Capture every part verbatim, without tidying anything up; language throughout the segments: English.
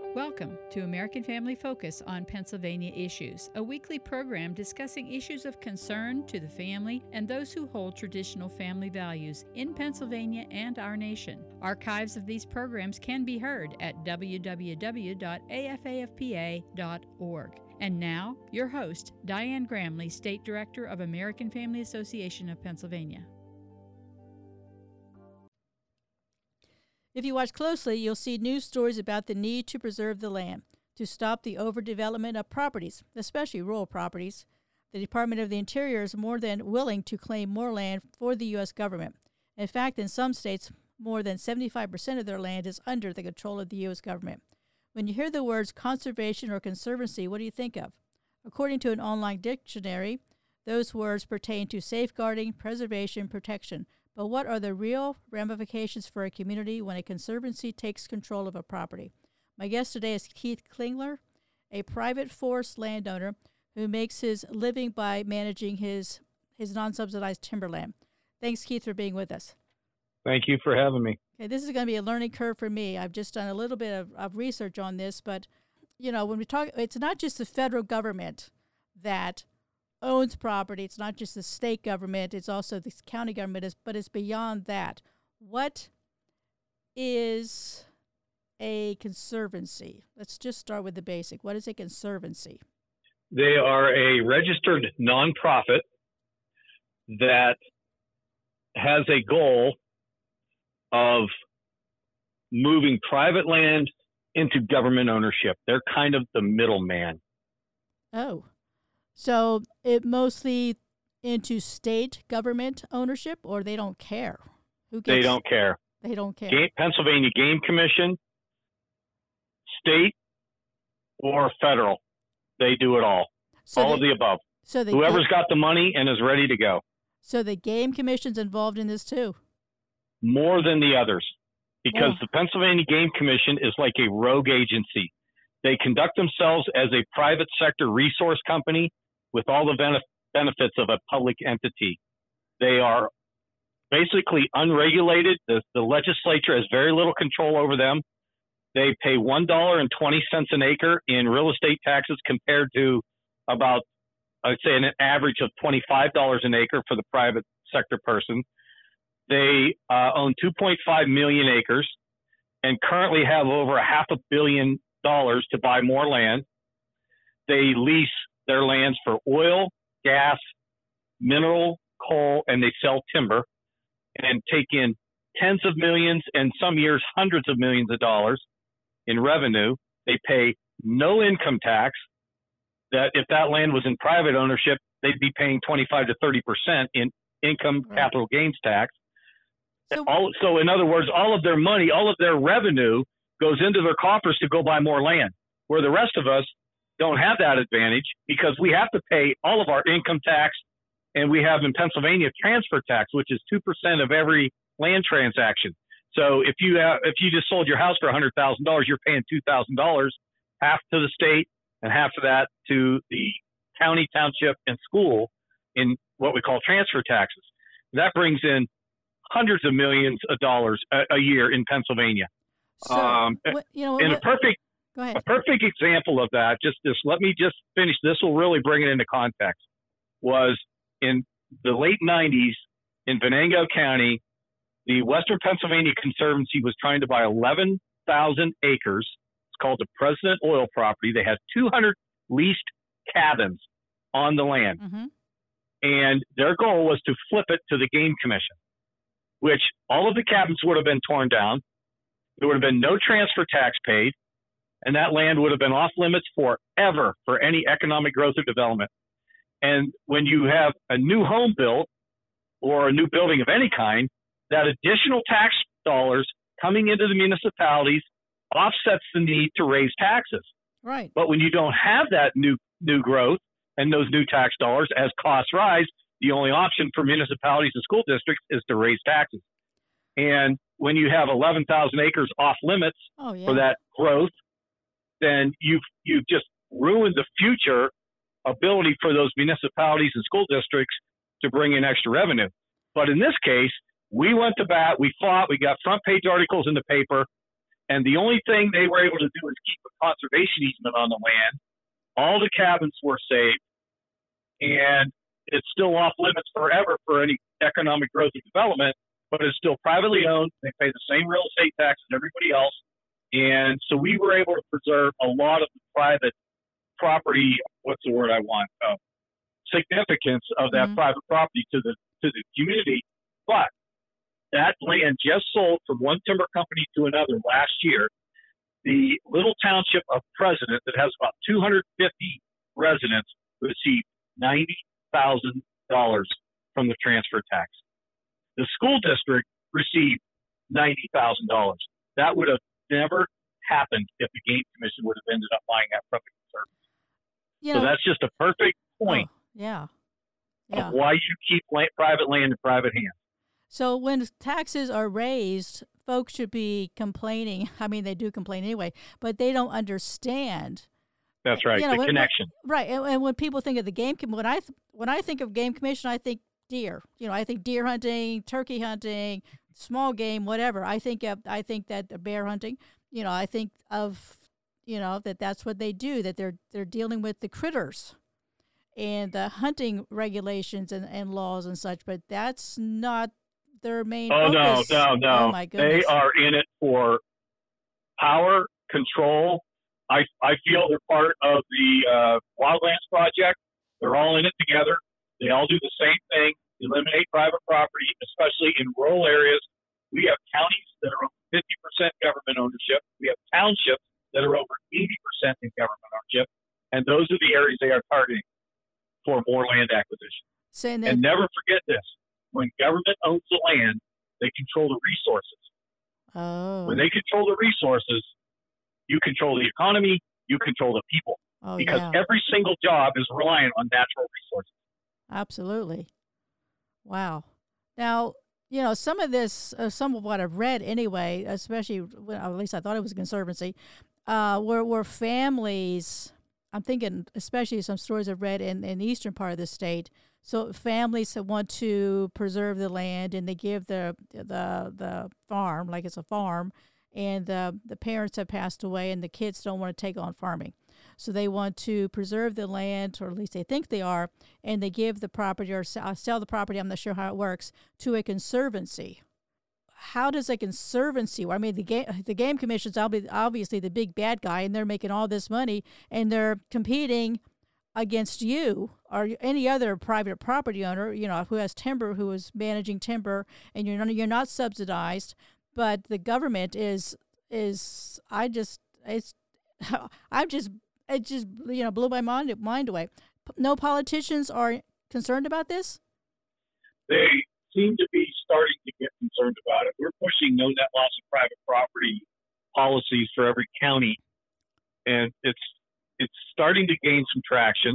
Welcome to American Family Focus on Pennsylvania Issues, a weekly program discussing issues of concern to the family and those who hold traditional family values in Pennsylvania and our nation. Archives of these programs can be heard at w w w dot a f a f p a dot org. And now, your host, Diane Gramley, State Director of American Family Association of Pennsylvania. If you watch closely, you'll see news stories about the need to preserve the land, to stop the overdevelopment of properties, especially rural properties. The Department of the Interior is more than willing to claim more land for the U S government. In fact, in some states, more than seventy-five percent of their land is under the control of the U S government. When you hear the words conservation or conservancy, what do you think of? According to an online dictionary, those words pertain to safeguarding, preservation, protection. But what are the real ramifications for a community when a conservancy takes control of a property? My guest today is Keith Klingler, a private forest landowner who makes his living by managing his, his non-subsidized timberland. Thanks, Keith, for being with us. Thank you for having me. Okay, this is going to be a learning curve for me. I've just done a little bit of, of research on this, but, you know, when we talk, it's not just the federal government that owns property. It's not just the state government. It's also the county government, but it's beyond that. What is a conservancy? Let's just start with the basic. What is a conservancy? They are a registered nonprofit that has a goal of moving private land into government ownership. They're kind of the middleman. Oh. So it mostly into state government ownership, or they don't care? Who gets, they don't care. They don't care. Game, Pennsylvania Game Commission, state or federal, they do it all. So all they, of the above. So the Whoever's game, got the money and is ready to go. So the Game Commission's involved in this too? More than the others, because oh. the Pennsylvania Game Commission is like a rogue agency. They conduct themselves as a private sector resource company with all the benef- benefits of a public entity. They are basically unregulated. The, the legislature has very little control over them. They pay one dollar and twenty cents an acre in real estate taxes compared to about, I'd say, an average of twenty-five dollars an acre for the private sector person. They uh, own two point five million acres and currently have over a half a billion dollars to buy more land. They lease their lands for oil, gas, mineral, coal, and they sell timber and take in tens of millions and some years hundreds of millions of dollars in revenue. They pay no income tax. That if that land was in private ownership, they'd be paying twenty-five to thirty percent in income right. capital gains tax. So, all, so in other words, all of their money, all of their revenue goes into their coffers to go buy more land, where the rest of us don't have that advantage because we have to pay all of our income tax, and we have in Pennsylvania transfer tax, which is two percent of every land transaction. So if you have, if you just sold your house for one hundred thousand dollars, you're paying two thousand dollars, half to the state and half of that to the county, township, and school in what we call transfer taxes. That brings in hundreds of millions of dollars a, a year in Pennsylvania. So, um, what, you know, and what, a perfect, go ahead. a perfect example of that, just this, let me just finish. This will really bring it into context, was in the late nineties in Venango County, the Western Pennsylvania Conservancy was trying to buy eleven thousand acres. It's called the President Oil Property. They had two hundred leased cabins on the land. Mm-hmm. And their goal was to flip it to the Game Commission, which all of the cabins would have been torn down. There would have been no transfer tax paid, and that land would have been off limits forever for any economic growth or development. And when you have a new home built or a new building of any kind, that additional tax dollars coming into the municipalities offsets the need to raise taxes. Right. But when you don't have that new new growth and those new tax dollars, as costs rise, the only option for municipalities and school districts is to raise taxes. And when you have eleven thousand acres off limits oh, yeah. for that growth, then you've, you've just ruined the future ability for those municipalities and school districts to bring in extra revenue. But in this case, we went to bat, we fought, we got front page articles in the paper, And the only thing they were able to do is keep a conservation easement on the land. All the cabins were saved, and it's still off limits forever for any economic growth or development, but it's still privately owned. They pay the same real estate tax as everybody else. And so we were able to preserve a lot of the private property, what's the word I want, uh, significance of that mm-hmm. private property to the to the community. But that land just sold from one timber company to another last year. The little township of President that has about two hundred fifty residents received ninety thousand dollars from the transfer tax. The school district received ninety thousand dollars. That would have never happened if the Game Commission would have ended up buying that from the Conservancy. You know, so that's just a perfect point oh, yeah. Yeah. of why you keep land, private land in private hands. So when taxes are raised, folks should be complaining. I mean, they do complain anyway, but they don't understand. That's right, you know, the when, connection. When, right, and, and when people think of the game, when I when I think of Game Commission, I think deer. You know, I think deer hunting, turkey hunting, small game, whatever. I think of, I think that bear hunting. You know, I think of, you know, that that's what they do. That they're they're dealing with the critters and the hunting regulations and, and laws and such. But that's not their main oh, focus. no, no, no. Oh, my goodness. They are in it for power, control. I, I feel they're part of the uh, Wildlands Project. They're all in it together. They all do the same thing, eliminate private property, especially in rural areas. We have counties that are over fifty percent government ownership. We have townships that are over eighty percent in government ownership. And those are the areas they are targeting for more land acquisition. So, and, and never forget this. When government owns the land, they control the resources. Oh. When they control the resources, you control the economy, you control the people. Oh, because yeah. every single job is reliant on natural resources. Absolutely. Wow. Now, you know, some of this, uh, some of what I've read anyway, especially, when, at least I thought it was a conservancy, uh, were, were families, I'm thinking especially some stories I've read in, in the eastern part of the state. So families that want to preserve the land and they give the the the farm, like it's a farm, and the, the parents have passed away and the kids don't want to take on farming. So they want to preserve the land, or at least they think they are, and they give the property or sell, sell the property, I'm not sure how it works, to a conservancy. How does a conservancy, I mean, the game, the game commission's obviously the big bad guy, and they're making all this money, and they're competing against you or any other private property owner, you know, who has timber, who is managing timber, and you're not, you're not subsidized, but the government is, is I just, it's, I'm just, it just, you know, blew my mind, mind away. No politicians are concerned about this? They seem to be starting to get concerned about it. We're pushing no net loss of private property policies for every county, and it's it's starting to gain some traction.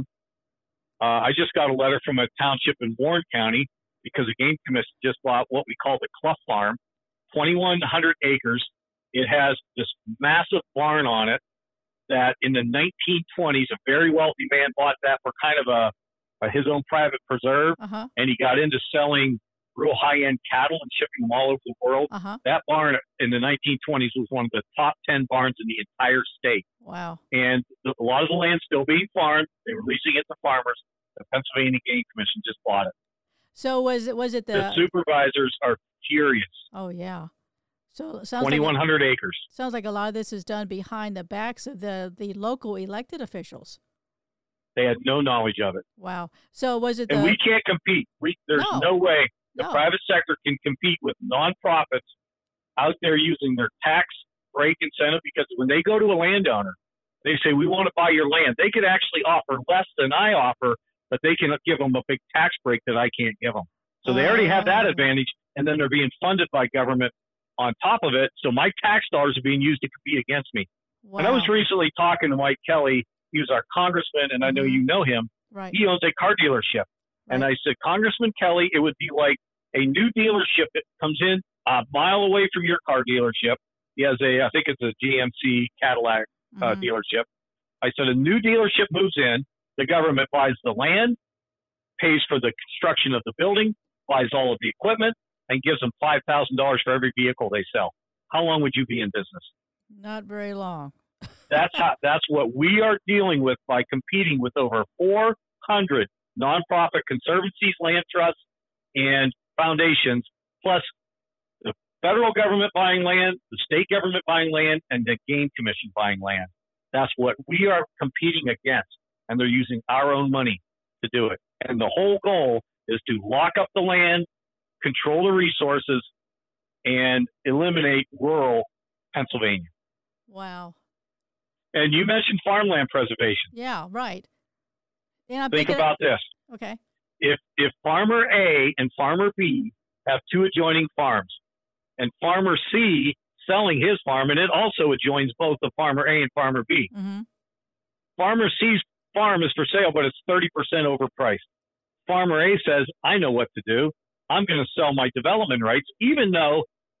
Uh, I just got a letter from a township in Warren County because the Game Commission just bought what we call the Clough Farm, twenty-one hundred acres. It has this massive barn on it that in the nineteen twenties, a very wealthy man bought that for kind of a, a his own private preserve, uh-huh. and he got into selling real high-end cattle and shipping them all over the world. Uh-huh. That barn in the nineteen twenties was one of the top ten barns in the entire state. Wow. And the, a lot of the land's still being farmed. They were leasing it to farmers. The Pennsylvania Game Commission just bought it. So was it was it the... The supervisors are furious. Oh, yeah. So it sounds twenty-one hundred like, acres. Sounds like a lot of this is done behind the backs of the, the local elected officials. They had no knowledge of it. Wow. So was it the... And we can't compete. We, there's no, no way the no. private sector can compete with nonprofits out there using their tax break incentive, because when they go to a landowner, they say, we want to buy your land. They could actually offer less than I offer, but they can give them a big tax break that I can't give them. So they already have that advantage, and then they're being funded by government on top of it. So my tax dollars are being used to compete against me. Wow. And I was recently talking to Mike Kelly. He was our congressman, and I know you know him. Right. He owns a car dealership. Right. And I said, Congressman Kelly, it would be like a new dealership that comes in a mile away from your car dealership. He has a, I think it's a G M C Cadillac uh, mm-hmm. dealership. I said, a new dealership moves in, the government buys the land, pays for the construction of the building, buys all of the equipment, and gives them five thousand dollars for every vehicle they sell. How long would you be in business? Not very long. That's how. That's what we are dealing with by competing with over four hundred nonprofit conservancies, land trusts, and foundations, plus the federal government buying land, the state government buying land, and the Game Commission buying land. That's what we are competing against, and they're using our own money to do it. And the whole goal is to lock up the land, control the resources, and eliminate rural Pennsylvania. Wow. And you mentioned farmland preservation. Yeah, right. And I'm Think thinking, about this. Okay. If if Farmer A and Farmer B have two adjoining farms, and Farmer C selling his farm, and it also adjoins both the Farmer A and Farmer B. Mm-hmm. Farmer C's farm is for sale, but it's thirty percent overpriced. Farmer A says, I know what to do. I'm going to sell my development rights, even though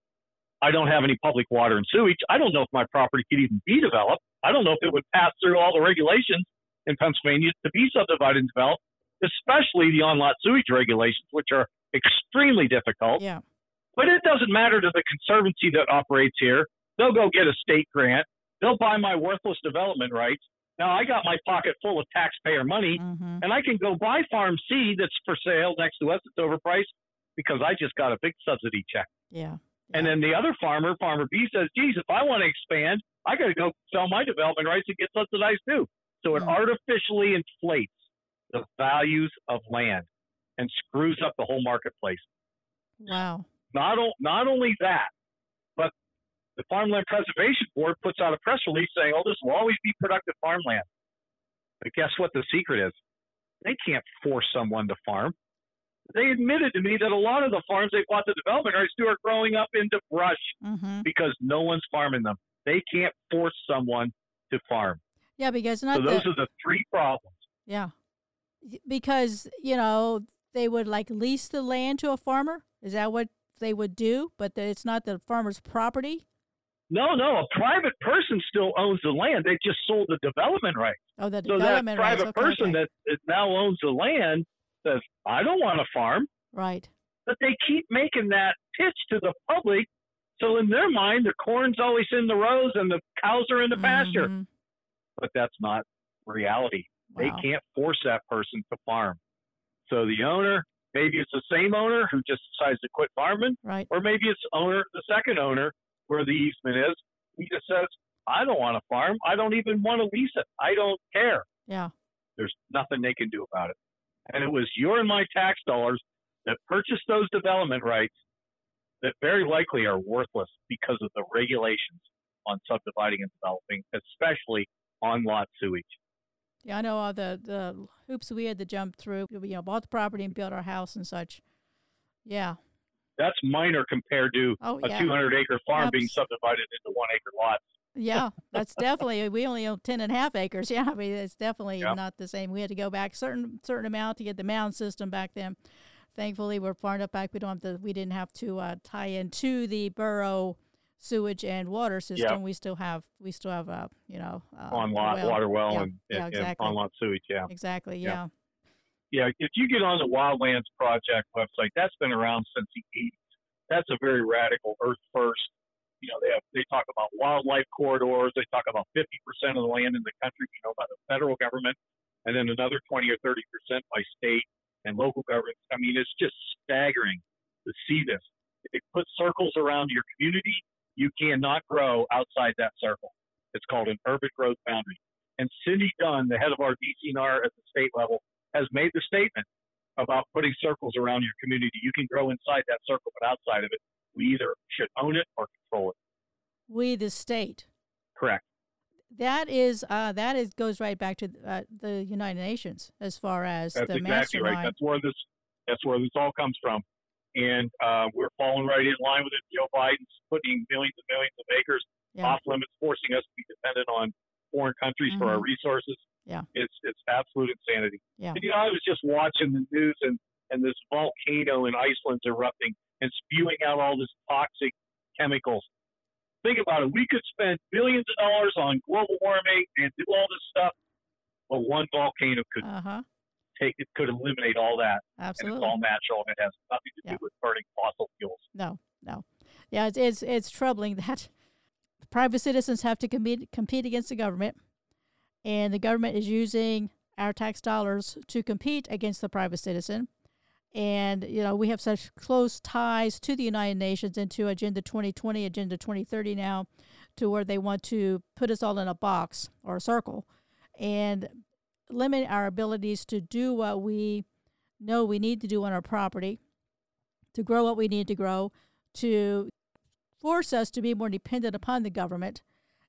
I don't have any public water and sewage. I don't know if my property could even be developed. I don't know if it would pass through all the regulations in Pennsylvania to be subdivided and developed, especially the on-lot sewage regulations, which are extremely difficult. Yeah. But it doesn't matter to the conservancy that operates here. They'll go get a state grant. They'll buy my worthless development rights. Now, I got my pocket full of taxpayer money, Mm-hmm. and I can go buy Farm C that's for sale next to us. It's overpriced because I just got a big subsidy check. Yeah. And then the other farmer, Farmer B, says, geez, if I want to expand, I got to go sell my development rights and get subsidized too. So it Mm. artificially inflates the values of land and screws up the whole marketplace. Wow. Not, o- not only that, but the Farmland Preservation Board puts out a press release saying, oh, this will always be productive farmland. But guess what the secret is? They can't force someone to farm. They admitted to me that a lot of the farms they bought the development rights to are growing up into brush Mm-hmm. because no one's farming them. They can't force someone to farm. Yeah, because not So those the, are the three problems. yeah, because you know they would like lease the land to a farmer. Is that what they would do? But that it's not the farmer's property. No, no, a private person still owns the land. They just sold the development rights. Oh, the So that development rights. private Okay, person okay. that, that now owns the land says, I don't want to farm. Right. But they keep making that pitch to the public. So in their mind, the corn's always in the rows and the cows are in the pasture. Mhm. But that's not reality. They Wow. can't force that person to farm. So the owner, maybe it's the same owner who just decides to quit farming, Right. or maybe it's owner, the second owner, where the easement is. He just says, I don't want to farm. I don't even want to lease it. I don't care. Yeah. There's nothing they can do about it. And it was your and my tax dollars that purchased those development rights that very likely are worthless because of the regulations on subdividing and developing, especially on lot sewage. Yeah, I know all the, the hoops we had to jump through. You know, bought the property and built our house and such. Yeah. That's minor compared to Oh, a yeah. two hundred acre farm being Abs- subdivided into one acre lots. Yeah, that's definitely, we only own ten and a half acres. Yeah, I mean, it's definitely Yeah. not the same. We had to go back certain certain amount to get the mound system back then. Thankfully, we're far enough back. We don't have to, we didn't have to uh, tie into the borough sewage and water system. We still have, we still have, uh, you know, uh, on lot, well. water well, Yeah, and, yeah, and, exactly. and on lot sewage, yeah. Exactly. Yeah. Yeah. Yeah, if you get on the Wildlands Project website, that's been around since the eighties. That's a very radical Earth First. You know, they have, they talk about wildlife corridors. They talk about fifty percent of the land in the country, you know, by the federal government, and then another twenty or thirty percent by state and local governments. I mean, it's just staggering to see this. It puts circles around your community. You cannot grow outside that circle. It's called an urban growth boundary. And Cindy Dunn, the head of our D C N R at the state level, has made the statement about putting circles around your community. You can grow inside that circle, but outside of it, we either should own it or control it. We, the state. Correct. That is, uh, that is goes right back to uh, the United Nations as far as That's the exactly right. mastermind. That's where this that's where this all comes from. And uh, we're falling right in line with it. Joe Biden's putting millions and millions of acres Yeah. off limits, forcing us to be dependent on foreign countries for our Mhm. resources. Yeah. It's it's absolute insanity. Yeah. And, you know, I was just watching the news and, and this volcano in Iceland's erupting and spewing out all this toxic chemicals. Think about it. We could spend billions of dollars on global warming and do all this stuff, but one volcano could Uh huh. take it could eliminate all that, and it's Absolutely. all natural, and it has nothing to Yeah. do with burning fossil fuels. No, no. Yeah, it's, it's it's troubling that private citizens have to compete, compete against the government, and the government is using our tax dollars to compete against the private citizen. And, you know, we have such close ties to the United Nations and to Agenda twenty twenty, Agenda twenty thirty now, to where they want to put us all in a box or a circle and limit our abilities to do what we know we need to do on our property, to grow what we need to grow, to force us to be more dependent upon the government.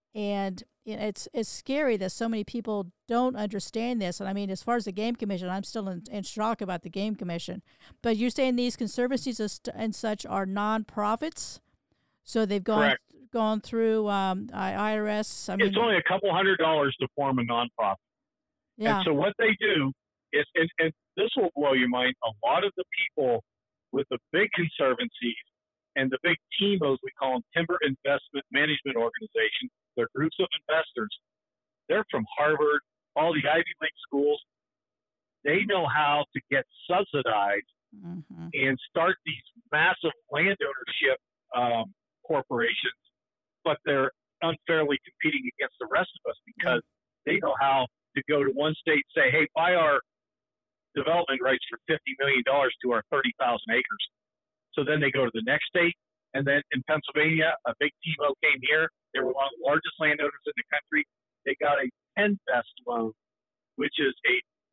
And it's it's scary that so many people don't understand this. And I mean, as far as the Game Commission, I'm still in, in shock about the Game Commission. But you're saying these conservancies and such are nonprofits, so they've gone Correct. gone through um, I R S. I mean, it's only a couple hundred dollars to form a nonprofit. Yeah. And so what they do is, and, and this will blow your mind, a lot of the people with the big conservancies and the big T M Os, we call them Timber Investment Management Organizations, they're groups of investors. They're from Harvard, all the Ivy League schools. They know how to get subsidized mm-hmm. and start these massive land ownership um, corporations, but they're unfairly competing against the rest of us because mm-hmm. they know how to go to one state and say, hey, buy our development rights for fifty million dollars to our thirty thousand acres. So then they go to the next state. And then in Pennsylvania, a big T M O came here. They were one of the largest landowners in the country. They got a PennVest loan, which is a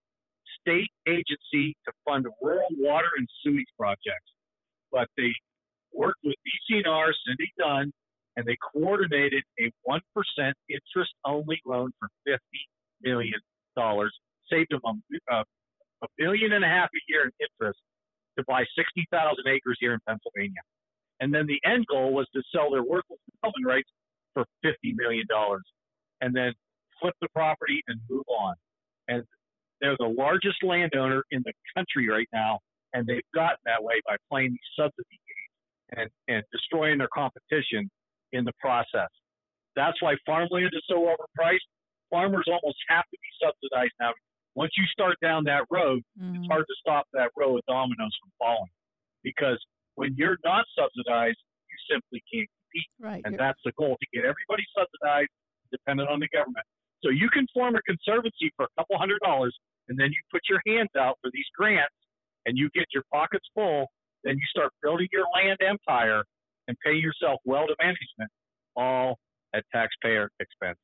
state agency to fund rural water and sewage projects. But they worked with D C N R, Cindy Dunn, and they coordinated a one percent interest-only loan for fifty million dollars, saved them a, a billion and a half a year in interest to buy sixty thousand acres here in Pennsylvania. And then the end goal was to sell their worthless development rights for fifty million dollars and then flip the property and move on. And they're the largest landowner in the country right now, and they've gotten that way by playing these subsidy games and, and destroying their competition in the process. That's why farmland is so overpriced. Farmers almost have to be subsidized now. Once you start down that road, mm-hmm. it's hard to stop that row of dominoes from falling, because when you're not subsidized, you simply can't compete. Right. And that's the goal, to get everybody subsidized, dependent on the government. So you can form a conservancy for a couple hundred dollars, and then you put your hands out for these grants, and you get your pockets full. Then you start building your land empire and pay yourself well to management, all at taxpayer expense.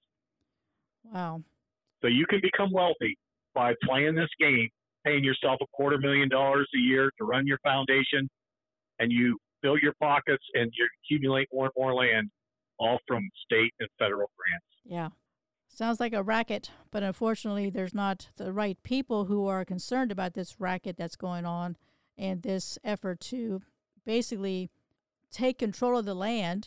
Wow. So you can become wealthy by playing this game, paying yourself a quarter million dollars a year to run your foundation, and you fill your pockets and you accumulate more and more land, all from state and federal grants. Yeah. Sounds like a racket, but unfortunately there's not the right people who are concerned about this racket that's going on and this effort to basically take control of the land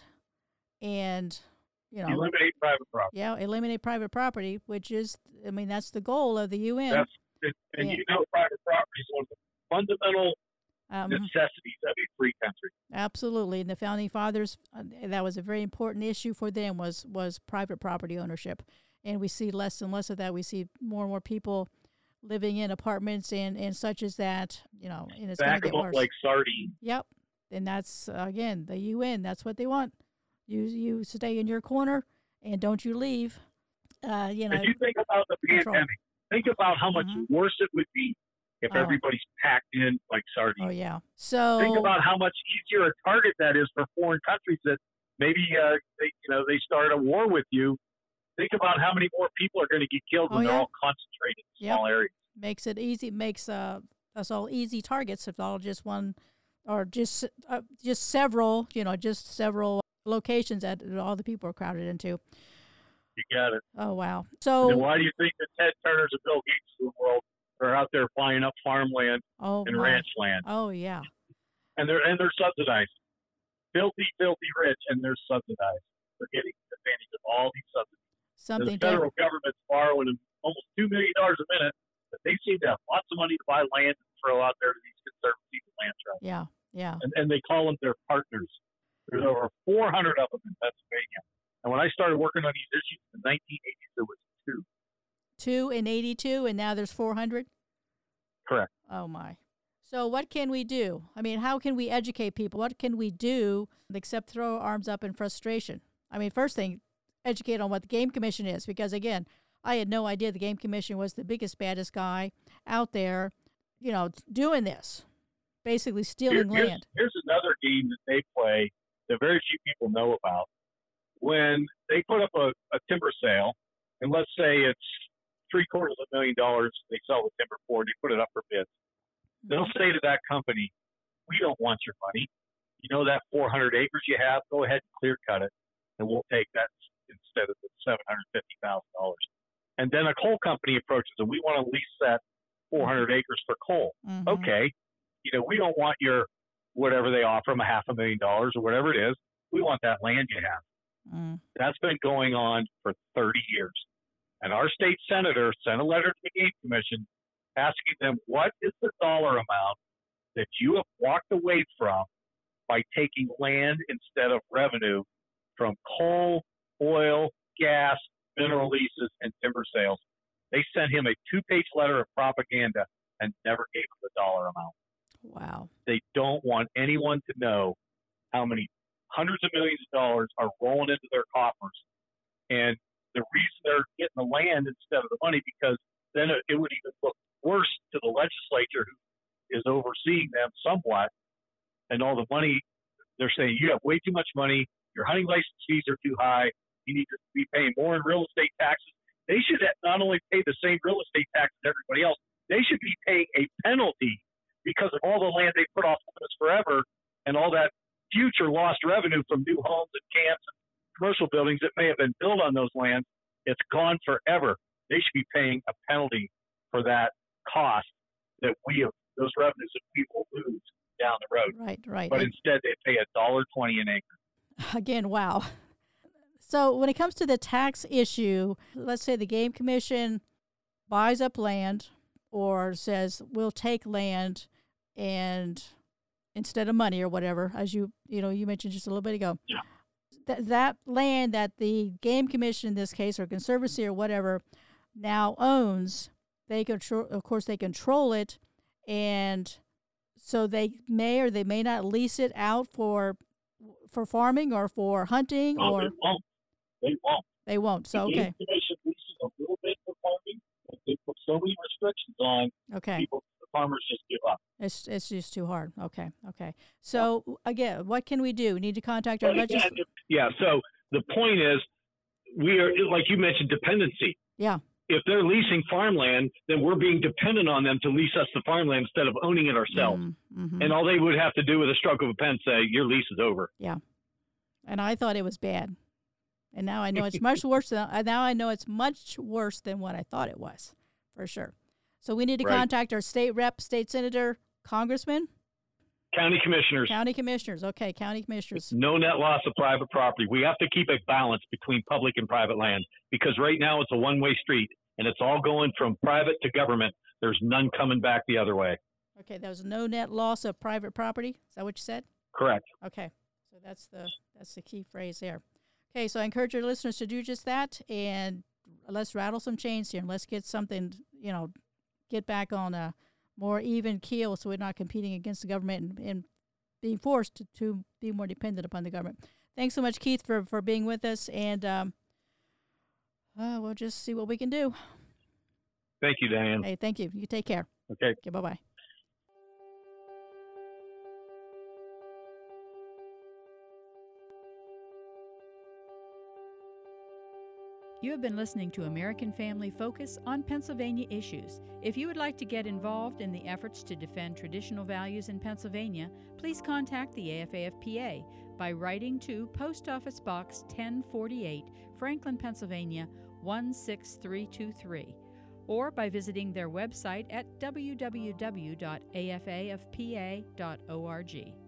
and, you know, eliminate private property. Yeah, eliminate private property, which is, I mean, that's the goal of the U N. That's, and and yeah. you know, private property is one of the fundamental um, necessities of a free country. Absolutely. And the Founding Fathers, uh, that was a very important issue for them, was was private property ownership. And we see less and less of that. We see more and more people living in apartments and, and such as that, you know, and it's going to get worse. Like sardines. Yep. And that's, uh, again, the U N, that's what they want. You you stay in your corner and don't you leave. Uh, you know, if you think about the control. pandemic, think about how much mm-hmm. worse it would be if oh. everybody's packed in like sardines. Oh, yeah. So think about how much easier a target that is for foreign countries that maybe uh, they, you know, they start a war with you. Think about how many more people are going to get killed oh, when yeah. they're all concentrated in yep. small areas. Makes it easy. Makes uh, us all easy targets if all just one or just uh, just several, you know, just several locations that all the people are crowded into. You got it. Oh, wow. So and why do you think the Ted Turners and Bill Gates of the world are out there buying up farmland oh, and my. ranch land? Oh, yeah. And they're and they're subsidized. Filthy, filthy rich, and they're subsidized. They're getting advantage of all these subsidies. Something the federal government's borrowing them almost two million dollars a minute, but they seem to have lots of money to buy land and throw out there to these conservative land trusts. Yeah, yeah. And, and they call them their partners. There's over four hundred of them in Pennsylvania. And when I started working on these issues in the nineteen eighties, there was two. Two in eighty-two, and now there's four hundred? Correct. Oh, my. So what can we do? I mean, how can we educate people? What can we do except throw our arms up in frustration? I mean, first thing, educate on what the Game Commission is, because again, I had no idea the Game Commission was the biggest, baddest guy out there, you know, doing this, basically stealing Here, here's, land. Here's another game that they play that very few people know about. When they put up a, a timber sale, and let's say it's three quarters of a million dollars they sell the timber for, they put it up for bids. They'll say to that company, we don't want your money. You know that four hundred acres you have? Go ahead and clear cut it, and we'll take that instead of the seven hundred fifty thousand dollars. And then a coal company approaches them. We want to lease that four hundred acres for coal. Mm-hmm. Okay. You know, we don't want your whatever they offer them, a half a million dollars or whatever it is. We want that land you have. Mm. That's been going on for thirty years. And our state senator sent a letter to the Game Commission asking them, what is the dollar amount that you have walked away from by taking land instead of revenue from coal, oil, gas, mineral leases, and timber sales? They sent him a two-page letter of propaganda and never gave him the dollar amount. Wow. They don't want anyone to know how many hundreds of millions of dollars are rolling into their coffers. And the reason they're getting the land instead of the money, because then it, it would even look worse to the legislature who is overseeing them somewhat. And all the money, they're saying, you have way too much money. Your hunting license fees are too high. You need to be paying more in real estate taxes. They should not only pay the same real estate tax as everybody else, they should be paying a penalty because of all the land they put off limits forever and all that future lost revenue from new homes and camps and commercial buildings that may have been built on those lands. It's gone forever. They should be paying a penalty for that cost that we have, those revenues that we will lose down the road. Right, right. But and instead, they pay a dollar twenty an acre. Again, wow. So when it comes to the tax issue, let's say the Game Commission buys up land or says we'll take land and instead of money or whatever, as you you know you mentioned just a little bit ago. Yeah. That that land that the Game Commission in this case or Conservancy or whatever now owns, they control. Of course, they control it, and so they may or they may not lease it out for for farming or for hunting No, or they won't. They won't. They won't. So the okay. Game Commission leases a little bit for farming, but they put so many restrictions on Okay. people. The farmers just give up. It's it's just too hard. Okay. Okay. So again, what can we do? We need to contact our legislature. Yeah. So the point is, we are, like you mentioned, dependency. Yeah. If they're leasing farmland, then we're being dependent on them to lease us the farmland instead of owning it ourselves. Mm-hmm. And all they would have to do with a stroke of a pen say, your lease is over. Yeah. And I thought it was bad. And now I know it's much worse than now I know it's much worse than what I thought it was, for sure. So we need to Right. contact our state rep, state senator, congressman, County commissioners. county commissioners. Okay, county commissioners. No net loss of private property. We have to keep a balance between public and private land because right now it's a one-way street and it's all going from private to government. There's none coming back the other way. Okay, there was no net loss of private property. Is that what you said? Correct. Okay, so that's the that's the key phrase there. Okay, so I encourage your listeners to do just that, and let's rattle some chains here, and let's get something, you know, get back on a more even keel so we're not competing against the government and, and being forced to, to be more dependent upon the government. Thanks so much, Keith, for, for being with us, and um, uh, we'll just see what we can do. Thank you, Diane. Hey, thank you. You take care. Okay. Okay, bye-bye. You have been listening to American Family Focus on Pennsylvania issues. If you would like to get involved in the efforts to defend traditional values in Pennsylvania, please contact the A F A F P A by writing to Post Office Box ten forty-eight, Franklin, Pennsylvania one six three two three, or by visiting their website at w w w dot a f a f p a dot org.